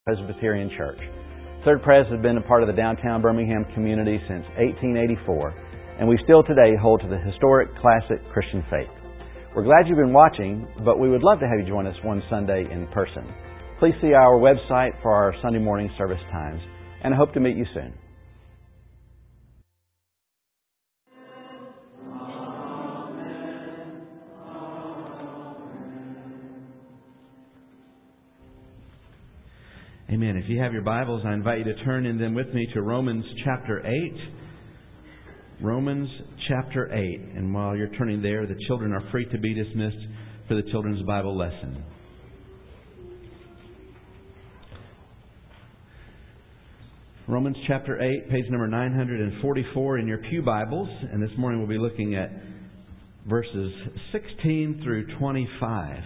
Presbyterian Church. Third Pres has been a part of the downtown Birmingham community since 1884, and we still today hold to the historic, classic Christian faith. We're glad you've been watching, but we would love to have you join us one Sunday in person. Please see our website for our Sunday morning service times, and I hope to meet you soon. Amen. If you have your Bibles, I invite you to turn in them with me to Romans chapter 8. Romans chapter 8. And while you're turning there, the children are free to be dismissed for the children's Bible lesson. Romans chapter 8, page number 944 in your pew Bibles. And this morning we'll be looking at verses 16 through 25.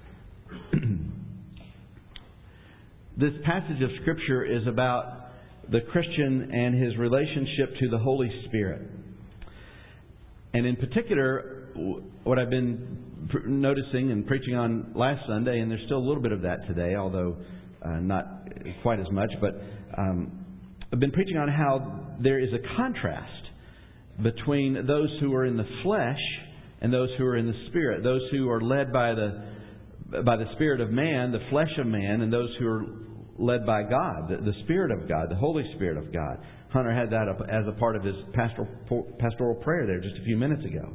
This passage of Scripture is about the Christian and his relationship to the Holy Spirit. And in particular, what I've been noticing and preaching on last Sunday, and there's still a little bit of that today, although not quite as much, but I've been preaching on how there is a contrast between those who are in the flesh and those who are in the Spirit. Those who are led by the Spirit of man, the flesh of man, and those who are led by God, the Spirit of God, the Holy Spirit of God. Hunter had that up as a part of his pastoral prayer there just a few minutes ago.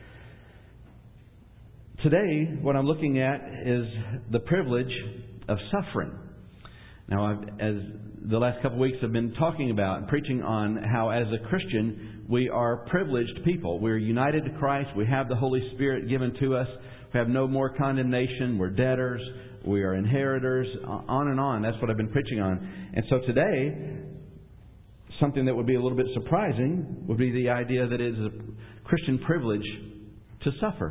Today, what I'm looking at is the privilege of suffering. Now, as the last couple of weeks I've been talking about and preaching on how as a Christian we are privileged people. We're united to Christ. We have the Holy Spirit given to us. We have no more condemnation. We're debtors. We are inheritors. On and on. That's what I've been preaching on. And so today, something that would be a little bit surprising would be the idea that it is a Christian privilege to suffer.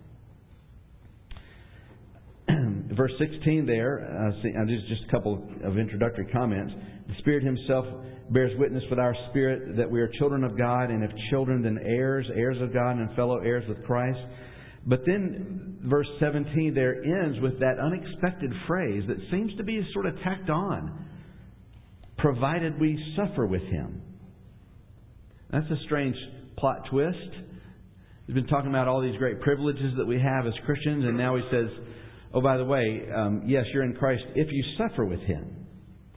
Verse 16 there, just a couple of introductory comments. The Spirit Himself bears witness with our spirit that we are children of God, and if children, then heirs, heirs of God, and fellow heirs with Christ. But then verse 17 there ends with that unexpected phrase that seems to be sort of tacked on. Provided we suffer with Him. That's a strange plot twist. He's been talking about all these great privileges that we have as Christians, and now he says, oh, by the way, yes, you're in Christ if you suffer with Him.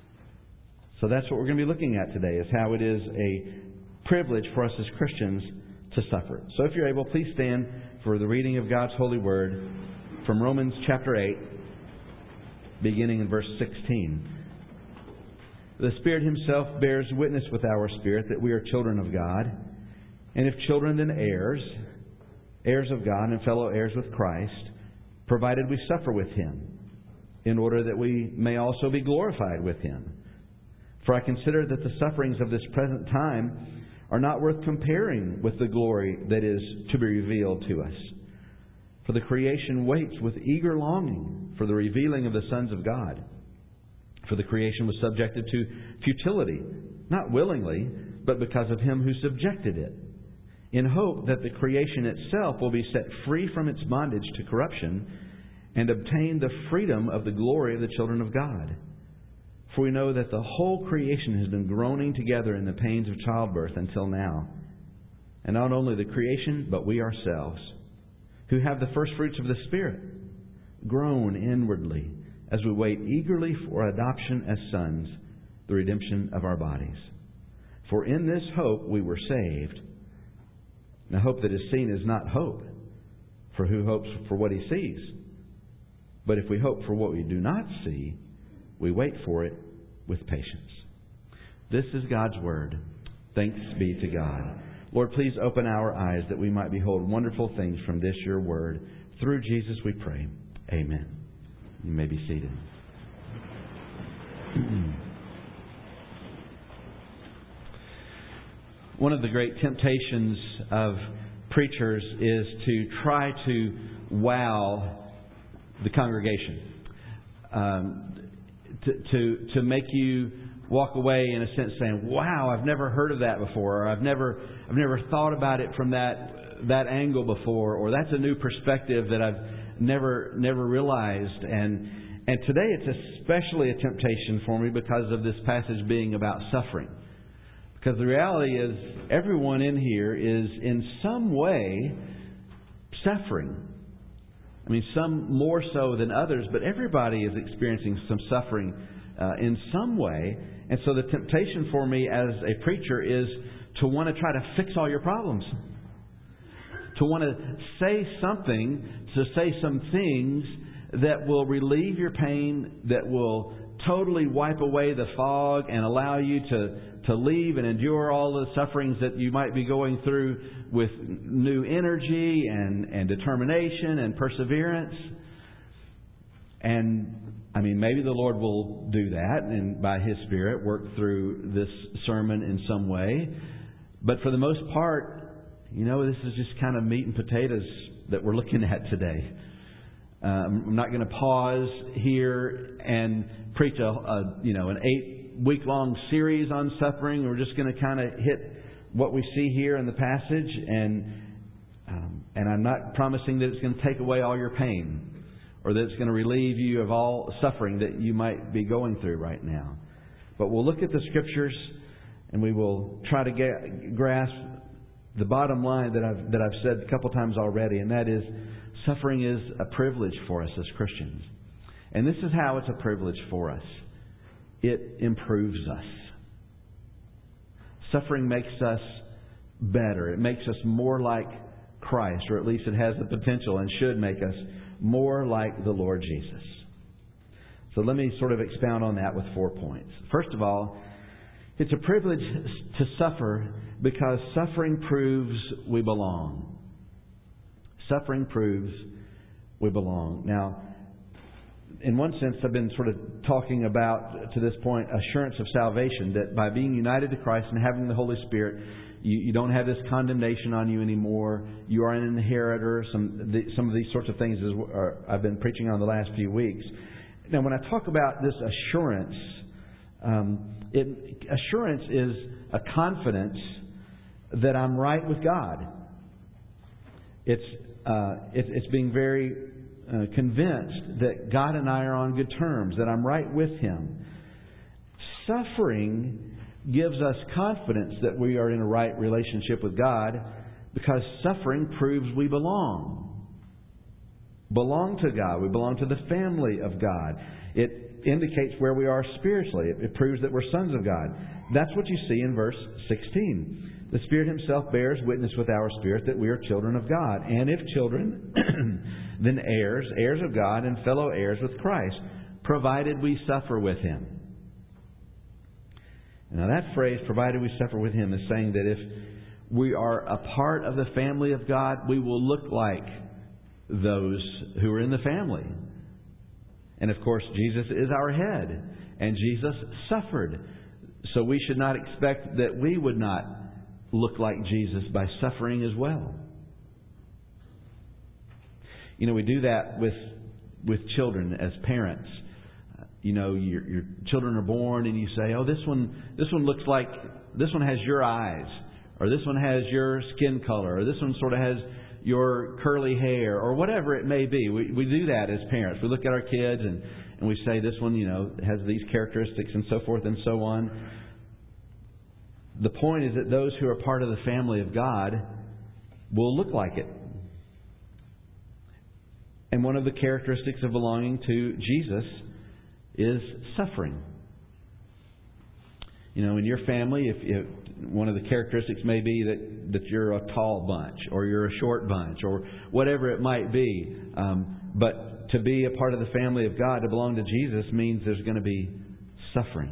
So that's what we're going to be looking at today, is how it is a privilege for us as Christians to suffer. So if you're able, please stand for the reading of God's holy word from Romans chapter 8, beginning in verse 16. The Spirit Himself bears witness with our spirit that we are children of God, and if children, then heirs, heirs of God and fellow heirs with Christ, provided we suffer with Him, in order that we may also be glorified with Him. For I consider that the sufferings of this present time are not worth comparing with the glory that is to be revealed to us. For the creation waits with eager longing for the revealing of the sons of God. For the creation was subjected to futility, not willingly, but because of Him who subjected it, in hope that the creation itself will be set free from its bondage to corruption and obtain the freedom of the glory of the children of God. For we know that the whole creation has been groaning together in the pains of childbirth until now. And not only the creation, but we ourselves, who have the first fruits of the Spirit, groan inwardly as we wait eagerly for adoption as sons, the redemption of our bodies. For in this hope we were saved. Now hope that is seen is not hope, for who hopes for what he sees? But if we hope for what we do not see, we wait for it with patience. This is God's Word. Thanks be to God. Lord, please open our eyes that we might behold wonderful things from this your Word. Through Jesus we pray. Amen. You may be seated. One of the great temptations of preachers is to try to wow the congregation. To make you walk away in a sense saying, wow, I've never heard of that before, or I've never thought about it from that angle before, or that's a new perspective that I've never realized. And And today it's especially a temptation for me because of this passage being about suffering. Because the reality is, everyone in here is in some way suffering. I mean, some more so than others, but everybody is experiencing some suffering in some way. And so the temptation for me as a preacher is to want to try to fix all your problems. To want to say something, to say some things that will relieve your pain, that will totally wipe away the fog and allow you to leave and endure all the sufferings that you might be going through with new energy and determination and perseverance. And I mean, maybe the Lord will do that and by His Spirit work through this sermon in some way. But for the most part, this is just kind of meat and potatoes that we're looking at today. I'm not going to pause here and preach an 8-week-long series on suffering. We're just going to kind of hit what we see here in the passage, and I'm not promising that it's going to take away all your pain or that it's going to relieve you of all suffering that you might be going through right now. But we'll look at the Scriptures and we will try to grasp the bottom line that I've said a couple times already, and that is suffering is a privilege for us as Christians. And this is how it's a privilege for us. It improves us. Suffering makes us better. It makes us more like Christ, or at least it has the potential and should make us more like the Lord Jesus. So let me sort of expound on that with 4 points. First of all, it's a privilege to suffer because suffering proves we belong. Suffering proves we belong. Now, in one sense, I've been sort of talking about, to this point, assurance of salvation, that by being united to Christ and having the Holy Spirit, you don't have this condemnation on you anymore. You are an inheritor. Some of these sorts of things I've been preaching on the last few weeks. Now, when I talk about this assurance, assurance is a confidence that I'm right with God. It's being very convinced that God and I are on good terms, that I'm right with Him. Suffering gives us confidence that we are in a right relationship with God because suffering proves we belong. Belong to God. We belong to the family of God. It indicates where we are spiritually. It proves that we're sons of God. That's what you see in verse 16. The Spirit Himself bears witness with our spirit that we are children of God. And if children, then heirs, heirs of God and fellow heirs with Christ, provided we suffer with Him. Now that phrase, provided we suffer with Him, is saying that if we are a part of the family of God, we will look like those who are in the family. And of course, Jesus is our head, and Jesus suffered. So we should not expect that we would not look like Jesus by suffering as well. We do that with children as parents. Your children are born and you say, "Oh, this one looks like, this one has your eyes, or this one has your skin color, or this one sort of has your curly hair," or whatever it may be. We do that as parents. We look at our kids and we say, "This one, has these characteristics," and so forth and so on. The point is that those who are part of the family of God will look like it. And one of the characteristics of belonging to Jesus is suffering. In your family, if one of the characteristics may be that you're a tall bunch, or you're a short bunch, or whatever it might be. But to be a part of the family of God, to belong to Jesus, means there's going to be suffering.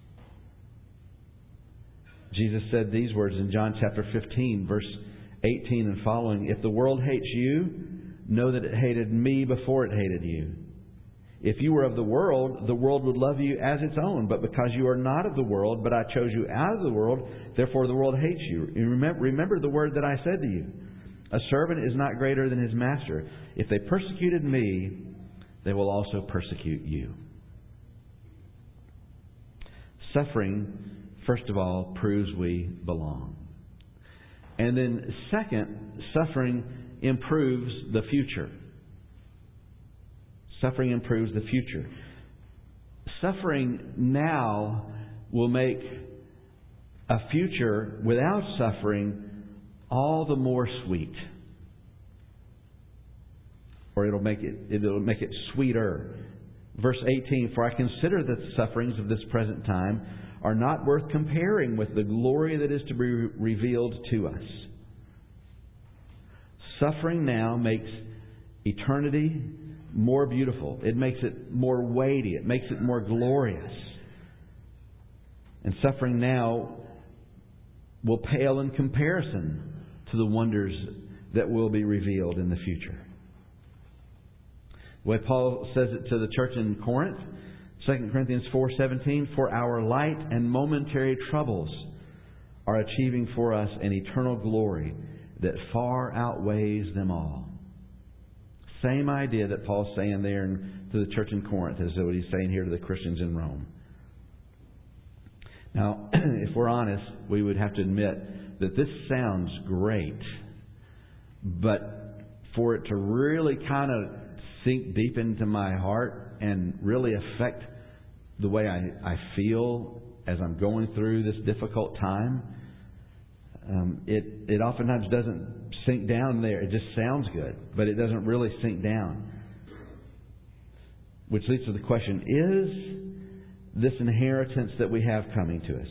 Jesus said these words in John chapter 15, verse 18 and following. "If the world hates you, know that it hated me before it hated you. If you were of the world would love you as its own. But because you are not of the world, but I chose you out of the world, therefore the world hates you. Remember the word that I said to you. A servant is not greater than his master. If they persecuted me, they will also persecute you." Suffering, first of all, proves we belong. And then second, suffering improves the future. Suffering improves the future. Suffering now will make a future without suffering all the more sweet. Or it'll make it sweeter. Verse 18, for I consider that the sufferings of this present time are not worth comparing with the glory that is to be revealed to us. Suffering now makes eternity more beautiful. It makes it more weighty. It makes it more glorious. And suffering now will pale in comparison to the wonders that will be revealed in the future. The way Paul says it to the church in Corinth, 2 Corinthians 4:17, for our light and momentary troubles are achieving for us an eternal glory that far outweighs them all. Same idea that Paul's saying there to the church in Corinth as what he's saying here to the Christians in Rome. Now, if we're honest, we would have to admit that this sounds great, but for it to really kind of sink deep into my heart and really affect the way I feel as I'm going through this difficult time, it oftentimes doesn't sink down there. It just sounds good, but it doesn't really sink down. Which leads to the question, is this inheritance that we have coming to us,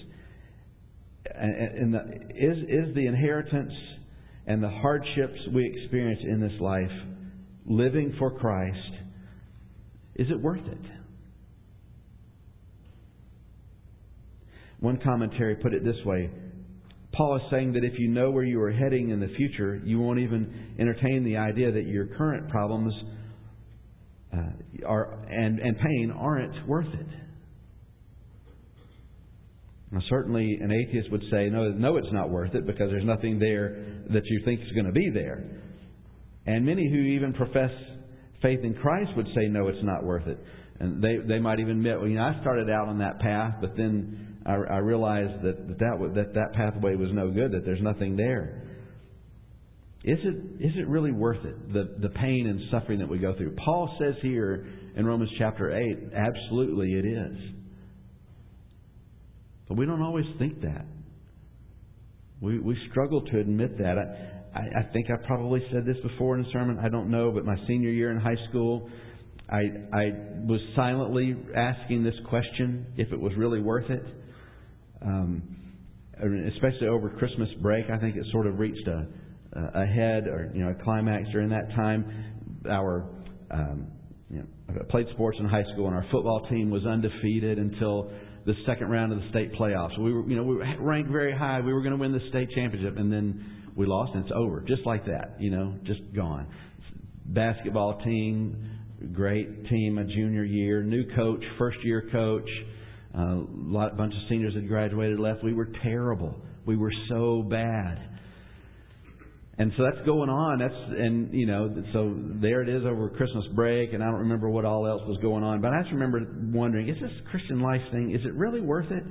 is the inheritance and the hardships we experience in this life, living for Christ, is it worth it? One commentary put it this way. Paul is saying that if you know where you are heading in the future, you won't even entertain the idea that your current problems and pain aren't worth it. Now, certainly an atheist would say, no, it's not worth it because there's nothing there that you think is going to be there. And many who even profess faith in Christ would say, no, it's not worth it. And they might even admit, well, I started out on that path, but then I realized that pathway was no good, that there's nothing there. Is it really worth it, the pain and suffering that we go through? Paul says here in Romans chapter 8, absolutely it is. But we don't always think that. We struggle to admit that. I think I probably said this before in a sermon. I don't know, but my senior year in high school, I was silently asking this question, if it was really worth it. Especially over Christmas break, I think it sort of reached a head or a climax during that time. I played sports in high school, and our football team was undefeated until the second round of the state playoffs. We were ranked very high. We were going to win the state championship, and then we lost, and it's over, just like that. Just gone. Basketball team, great team, a junior year, new coach, first year coach. A bunch of seniors had graduated, left. We were terrible. We were so bad. And so that's going on. So there it is over Christmas break, and I don't remember what all else was going on. But I just remember wondering, is this Christian life thing, is it really worth it?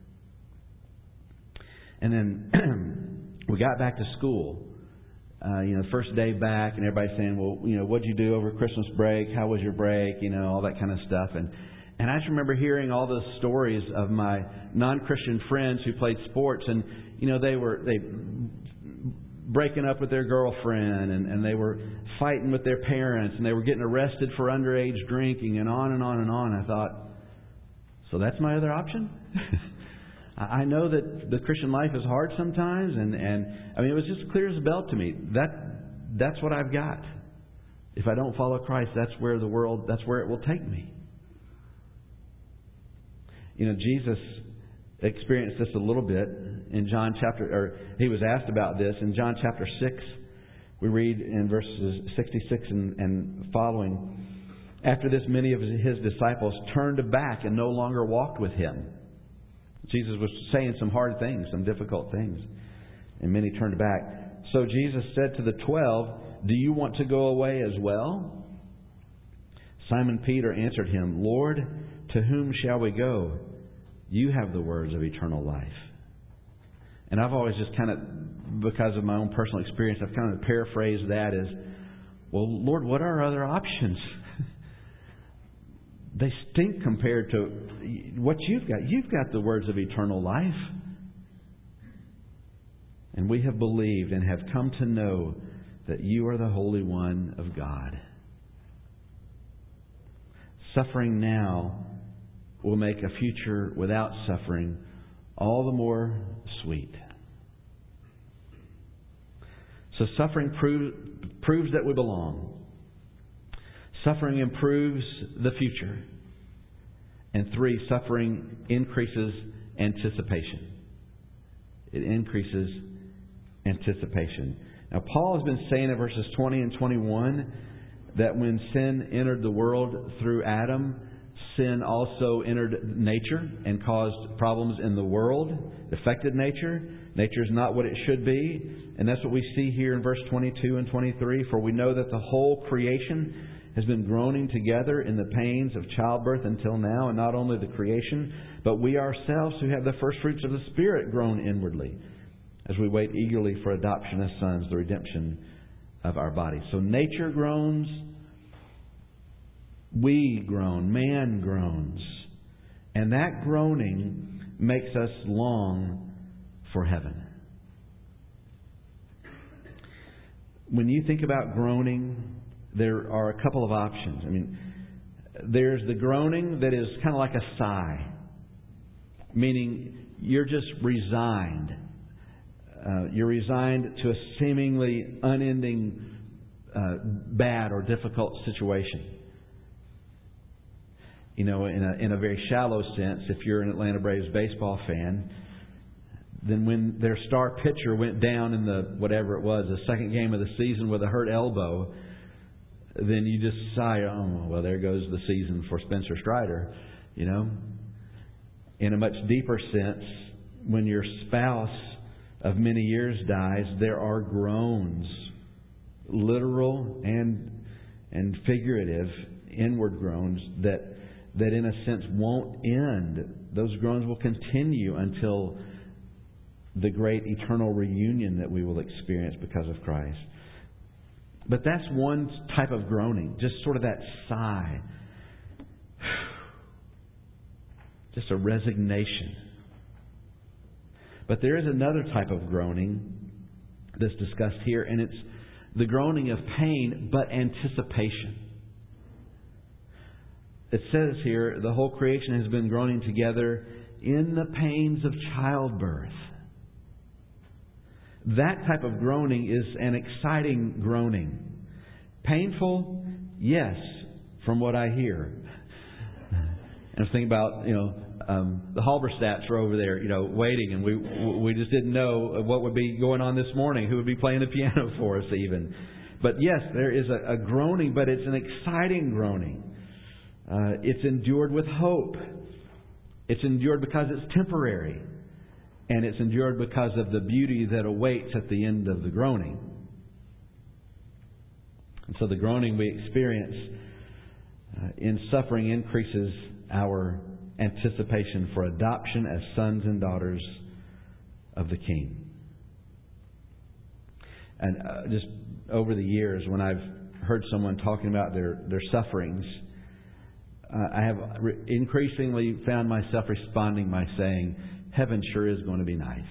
And then we got back to school. The first day back, and everybody's saying, well, what'd you do over Christmas break? How was your break? All that kind of stuff. And I just remember hearing all those stories of my non-Christian friends who played sports, and they breaking up with their girlfriend, and they were fighting with their parents, and they were getting arrested for underage drinking, and on and on and on. I thought, so that's my other option? I know that the Christian life is hard sometimes, and it was just clear as a bell to me. That's what I've got. If I don't follow Christ, that's where it will take me. Jesus experienced this a little bit in he was asked about this in John chapter 6. We read in verses 66 and following, after this, many of his disciples turned back and no longer walked with him. Jesus was saying some hard things, some difficult things, and many turned back. So Jesus said to the 12, do you want to go away as well? Simon Peter answered him, Lord, to whom shall we go? You have the words of eternal life. And I've always just kind of, because of my own personal experience, I've kind of paraphrased that as, well, Lord, what are our other options? they stink compared to what you've got. You've got the words of eternal life. And we have believed and have come to know that you are the Holy One of God. Suffering now will make a future without suffering all the more sweet. So suffering proves that we belong. Suffering improves the future. And 3, suffering increases anticipation. It increases anticipation. Now, Paul has been saying in verses 20 and 21 that when sin entered the world through Adam, sin also entered nature and caused problems in the world. It affected nature. Nature is not what it should be. And that's what we see here in verse 22 and 23. For we know that the whole creation has been groaning together in the pains of childbirth until now. And not only the creation, but we ourselves who have the first fruits of the Spirit groan inwardly, as we wait eagerly for adoption as sons, the redemption of our bodies. So nature groans, we groan, man groans. And that groaning makes us long for heaven. When you think about groaning, there are a couple of options. I mean, there's the groaning that is kind of like a sigh, meaning you're just resigned. You're resigned to a seemingly unending bad or difficult situation. You know, in a very shallow sense, if you're an Atlanta Braves baseball fan, then when their star pitcher went down in the second game of the season with a hurt elbow, then you just sigh, oh, well, there goes the season for Spencer Strider. You know, in a much deeper sense, when your spouse of many years dies, there are groans, literal and figurative, inward groans that in a sense won't end. Those groans will continue until the great eternal reunion that we will experience because of Christ. But that's one type of groaning, just sort of that sigh. Just a resignation. But there is another type of groaning that's discussed here, and it's the groaning of pain, but anticipation. It says here, the whole creation has been groaning together in the pains of childbirth. That type of groaning is an exciting groaning. Painful? Yes, from what I hear. And I was thinking about, the Halberstats were over there, waiting, and we just didn't know what would be going on this morning, who would be playing the piano for us even. But yes, there is a groaning, but it's an exciting groaning. It's endured with hope. It's endured because it's temporary. And it's endured because of the beauty that awaits at the end of the groaning. And so the groaning we experience in suffering increases our anticipation for adoption as sons and daughters of the King. And just over the years, when I've heard someone talking about their sufferings, I have increasingly found myself responding by saying, heaven sure is going to be nice.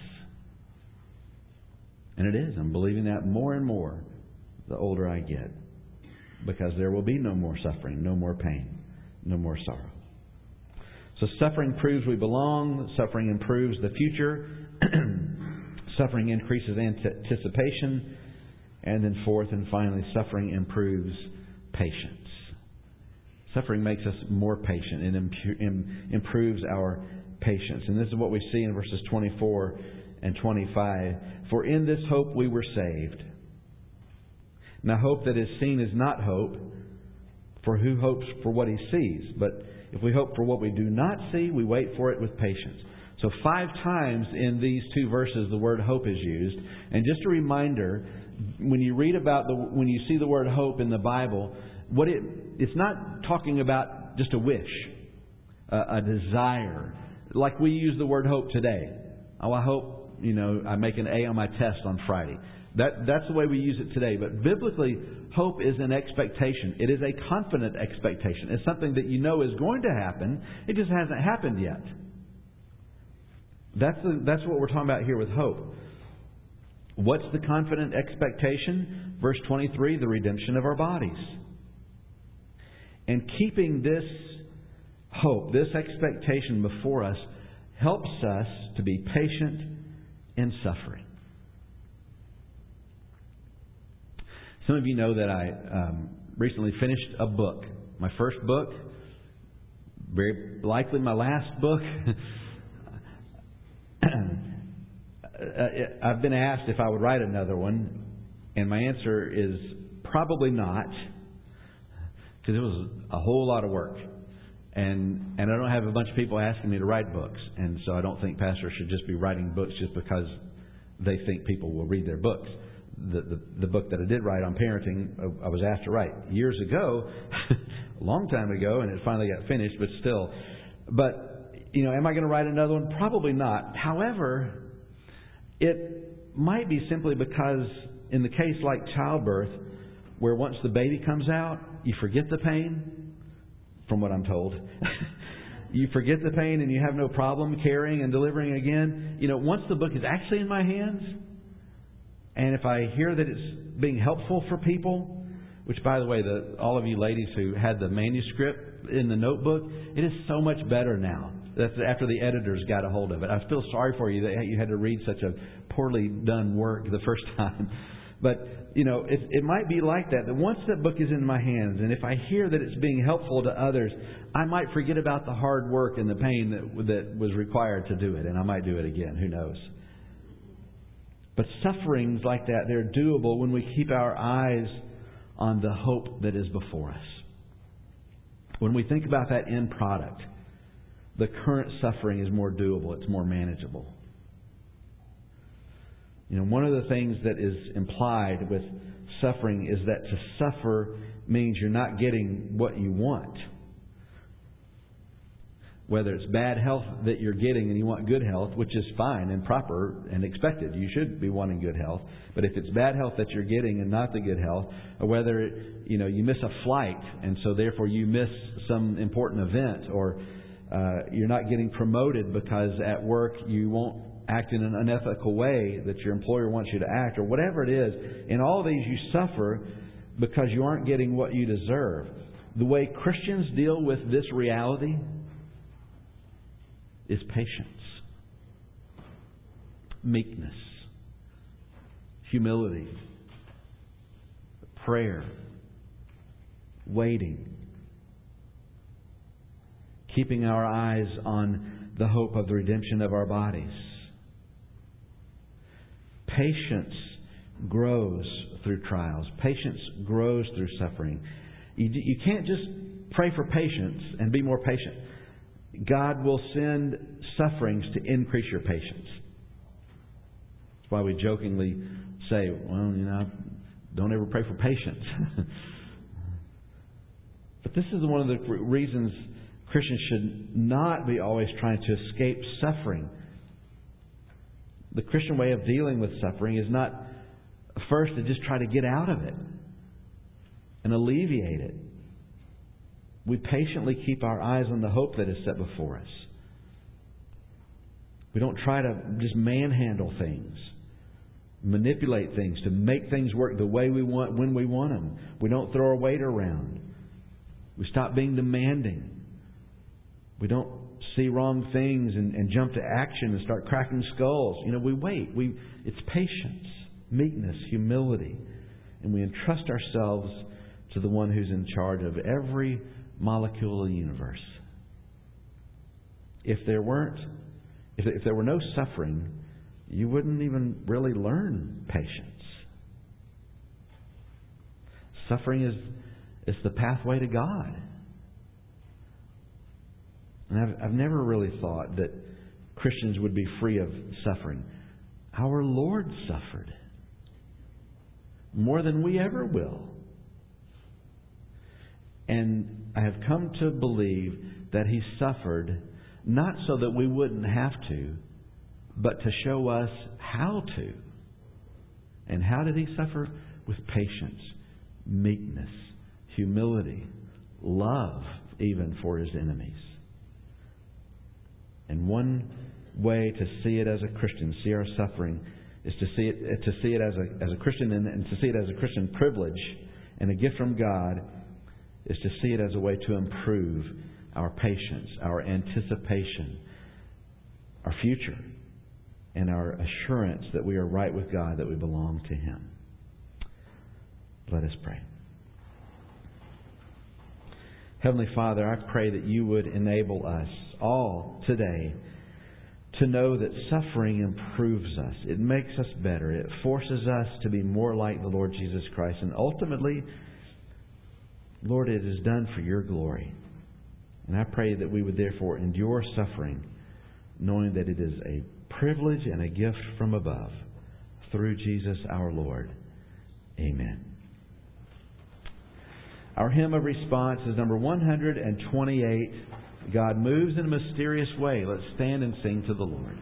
And it is. I'm believing that more and more the older I get. Because there will be no more suffering, no more pain, no more sorrow. So suffering proves we belong. Suffering improves the future. Suffering increases anticipation. And then fourth and finally, suffering improves patience. Suffering makes us more patient and improves our patience. And this is what we see in verses 24 and 25. For in this hope we were saved. Now hope that is seen is not hope, for who hopes for what he sees? But if we hope for what we do not see, we wait for it with patience. So 5 times in these 2 verses the word hope is used. And just a reminder, when you read about when you see the word hope in the Bible, it's not talking about just a wish, a desire. Like we use the word hope today. Oh, I hope, I make an A on my test on Friday. That's the way we use it today. But biblically, hope is an expectation. It is a confident expectation. It's something that you know is going to happen. It just hasn't happened yet. That's what we're talking about here with hope. What's the confident expectation? Verse 23, the redemption of our bodies. And keeping this hope, this expectation before us, helps us to be patient in suffering. Some of you know that I recently finished a book. My first book, very likely my last book. I've been asked if I would write another one, and my answer is probably not, because it was a whole lot of work. And I don't have a bunch of people asking me to write books, and so I don't think pastors should just be writing books just because they think people will read their books. The book that I did write on parenting, I was asked to write years ago, a long time ago, and it finally got finished, but still. But, am I going to write another one? Probably not. However, it might be simply because in the case like childbirth, where once the baby comes out, you forget the pain, from what I'm told. You forget the pain and you have no problem carrying and delivering again. Once the book is actually in my hands, and if I hear that it's being helpful for people, which, by the way, all of you ladies who had the manuscript in the notebook, it is so much better now. That's after the editors got a hold of it. I feel sorry for you that you had to read such a poorly done work the first time. But, it might be like that once that book is in my hands, and if I hear that it's being helpful to others, I might forget about the hard work and the pain that was required to do it, and I might do it again. Who knows? But sufferings like that, they're doable when we keep our eyes on the hope that is before us. When we think about that end product, the current suffering is more doable. It's more manageable. One of the things that is implied with suffering is that to suffer means you're not getting what you want. Whether it's bad health that you're getting and you want good health, which is fine and proper and expected. You should be wanting good health. But if it's bad health that you're getting and not the good health, or whether you miss a flight and so therefore you miss some important event, or you're not getting promoted because at work you won't act in an unethical way that your employer wants you to act, or whatever it is, in all these you suffer because you aren't getting what you deserve. The way Christians deal with this reality is patience, meekness, humility, prayer, waiting, keeping our eyes on the hope of the redemption of our bodies. Patience grows through trials. Patience grows through suffering. You can't just pray for patience and be more patient. God will send sufferings to increase your patience. That's why we jokingly say, don't ever pray for patience. But this is one of the reasons Christians should not be always trying to escape suffering. The Christian way of dealing with suffering is not first to just try to get out of it and alleviate it. We patiently keep our eyes on the hope that is set before us. We don't try to just manhandle things, manipulate things to make things work the way we want, when we want them. We don't throw our weight around. We stop being demanding. We don't see wrong things and jump to action and start cracking skulls. We wait. It's patience, meekness, humility. And we entrust ourselves to the one who's in charge of every molecule of the universe. If there were no suffering, you wouldn't even really learn patience. Suffering is the pathway to God. And I've never really thought that Christians would be free of suffering. Our Lord suffered more than we ever will. And I have come to believe that He suffered not so that we wouldn't have to, but to show us how to. And how did He suffer? With patience, meekness, humility, love, even for His enemies. And one way to see it as a Christian, see our suffering, is to see it as a Christian, and to see it as a Christian privilege and a gift from God, is to see it as a way to improve our patience, our anticipation, our future, and our assurance that we are right with God, that we belong to Him. Let us pray. Heavenly Father, I pray that You would enable us all today to know that suffering improves us. It makes us better. It forces us to be more like the Lord Jesus Christ. And ultimately, Lord, it is done for Your glory. And I pray that we would therefore endure suffering, knowing that it is a privilege and a gift from above, through Jesus our Lord. Amen. Our hymn of response is number 128. God moves in a mysterious way. Let's stand and sing to the Lord.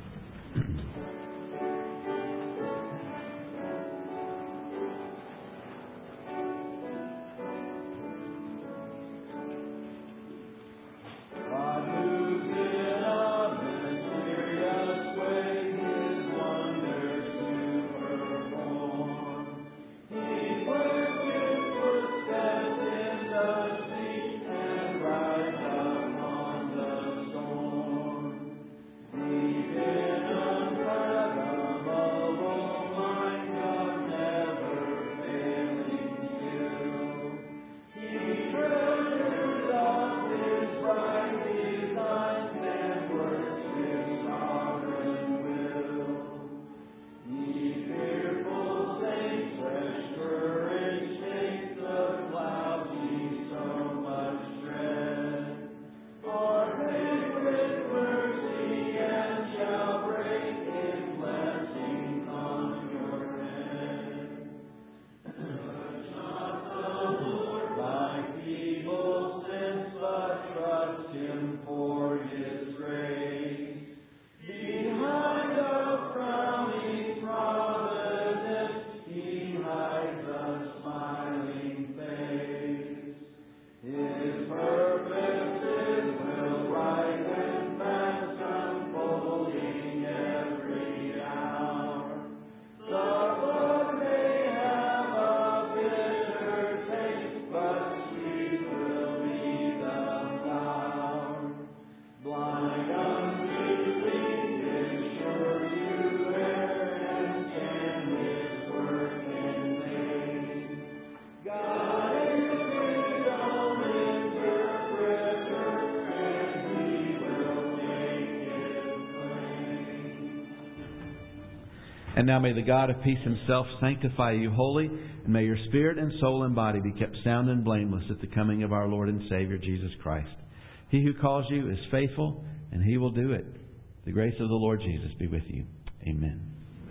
And now may the God of peace Himself sanctify you wholly, and may your spirit and soul and body be kept sound and blameless at the coming of our Lord and Savior Jesus Christ. He who calls you is faithful, and He will do it. The grace of the Lord Jesus be with you. Amen.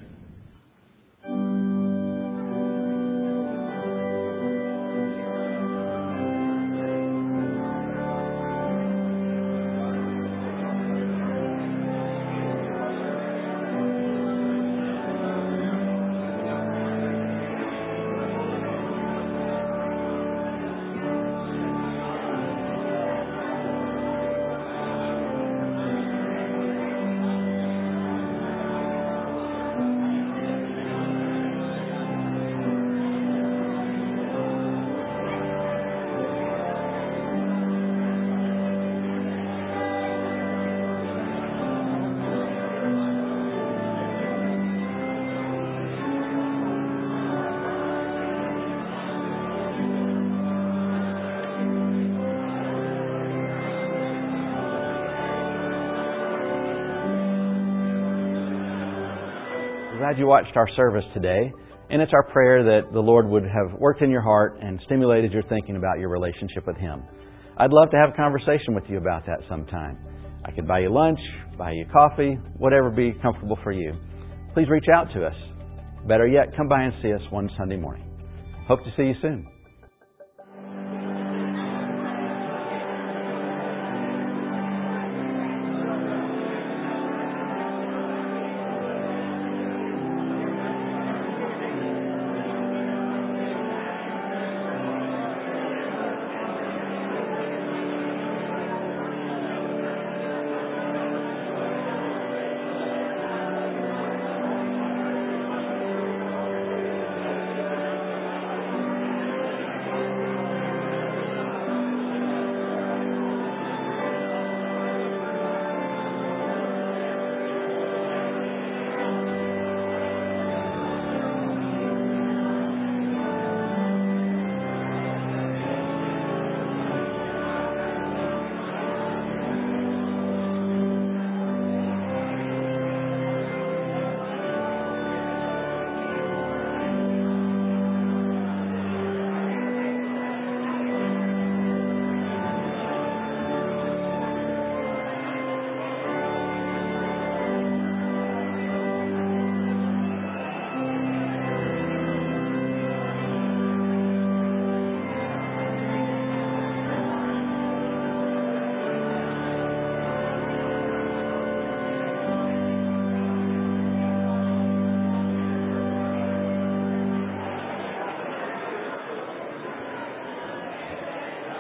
Glad you watched our service today, and it's our prayer that the Lord would have worked in your heart and stimulated your thinking about your relationship with Him. I'd love to have a conversation with you about that sometime. I could buy you lunch, buy you coffee, whatever be comfortable for you. Please reach out to us. Better yet, come by and see us one Sunday morning. Hope to see you soon.